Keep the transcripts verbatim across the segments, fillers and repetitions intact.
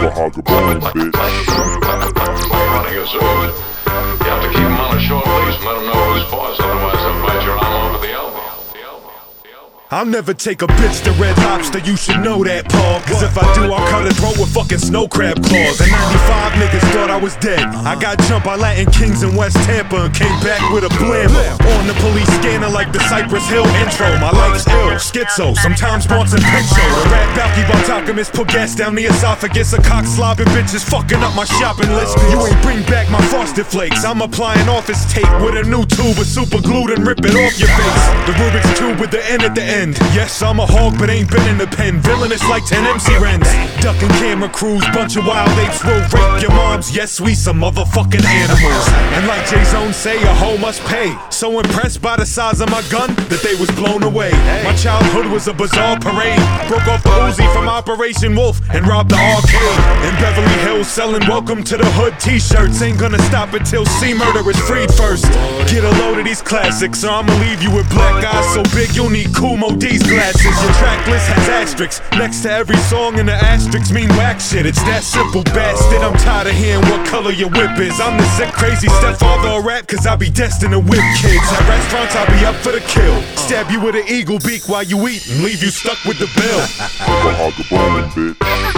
hog a bone, bitch. Running a zoo, but you have to keep them on a short leash and let them know who's boss, otherwise they'll bite your arm over the elbow. I'll never take a bitch to Red Lobster, you should know that, Paul. Cause if I do, I'll cut her throat with fucking snow crab claws. In ninety-five, niggas thought I was dead. I got jumped by Latin Kings in West Tampa and came back with a blammer. On the police scanner like the Cypress Hill intro. My life's ill, schizo, sometimes Bronson Pinchot. The rap Balky Baltacamus put gas down the esophagus. A cock slobbing bitches fucking up my shopping list. You ain't bring back my Frosted Flakes. I'm applying office tape with a new tube of super glue and rip it off your face. The Rubik's Cube with the N at the end. Yes, I'm a hog, but ain't been in the pen. Villainous like ten M C Rens. Ducking camera crews, bunch of wild apes will rape your moms. Yes, we some motherfucking animals. And like J-Zone say, a hoe must pay. So impressed by the size of my gun that they was blown away. My childhood was a bizarre parade. Broke off the Uzi from Operation Wolf and robbed the arcade. In Beverly Hills selling Welcome to the Hood t-shirts. Ain't gonna stop until C-Murder is freed first. Get a load of these classics or I'ma leave you with black eyes so big you'll need Kumo D's glasses. Your track list has asterisks next to every song, and the asterisks mean whack shit. It's that simple, bastard. I'm tired of hearing what color your whip is. I'm the sick, crazy stepfather of rap, cause I be destined to whip kids. At restaurants, I be up for the kill. Stab you with an eagle beak while you eat and leave you stuck with the bill. Never hog a bone, bitch.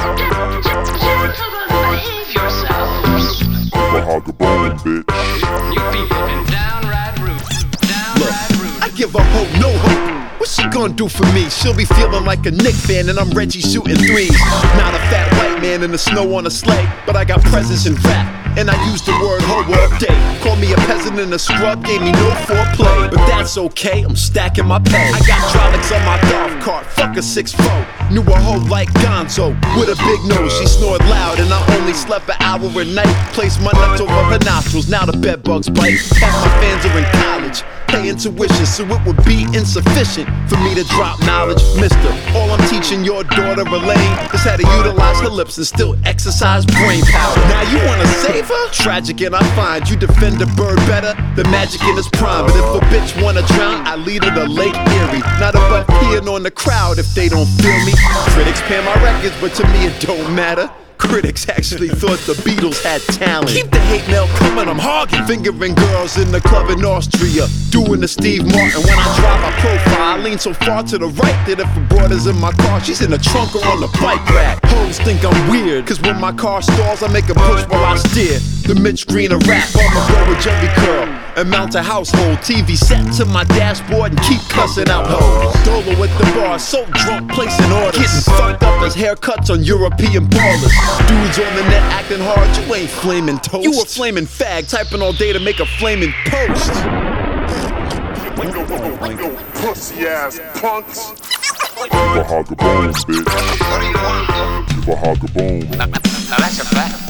Behave yourselves. Never hog a bone, bitch. You people been downright rude. Downright rude. I give a hoe no hope. What's she gonna do for me? She'll be feeling like a Knick fan and I'm Reggie shooting threes. Not a fat white man in the snow on a sleigh, but I got presence in rap, and I use the word hoe all day. Call me a peasant and a scrub, gave me no foreplay, but that's okay, I'm stacking my pay. I got hydraulics on my golf cart, fuck a six four. Knew a hoe like Gonzo, with a big nose. She snored loud and I only slept an hour a night. Placed my nuts over her nostrils, now the bed bugs bite. Half my fans are in college, paying tuition, so it would be insufficient for me to drop knowledge. Mister, all I'm teaching your daughter Elaine is how to utilize her lips and still exercise brain power. Now you wanna save her? Tragic, and I find you defend a bird better than magic in its prime. But if a bitch wanna drown, I lead her to Lake Erie. Not above peeing on the crowd if they don't feel me. Critics pan my records, but to me it don't matter. Critics actually thought the Beatles had talent. Keep the hate mail coming, I'm hogging. Fingering girls in the club in Austria, doing the Steve Martin. When I drive my profile, I lean so far to the right that if a broad is in my car, she's in the trunk or on the bike rack. Hoes think I'm weird, cause when my car stalls, I make a push while I steer. The Mitch Green a rap, I'ma go with Jerry Curl and mount a household T V set to my dashboard and keep cussing out hoes. Dolo at the bar, so drunk, placing orders. Getting fucked up as haircuts on European ballers. Dudes on the net acting hard, you ain't flaming toast. You a flaming fag, typing all day to make a flaming post. Yo, pussy ass punks. Never hog a bone, bitch. What do you want? Never hog a bone. Now that's a fact.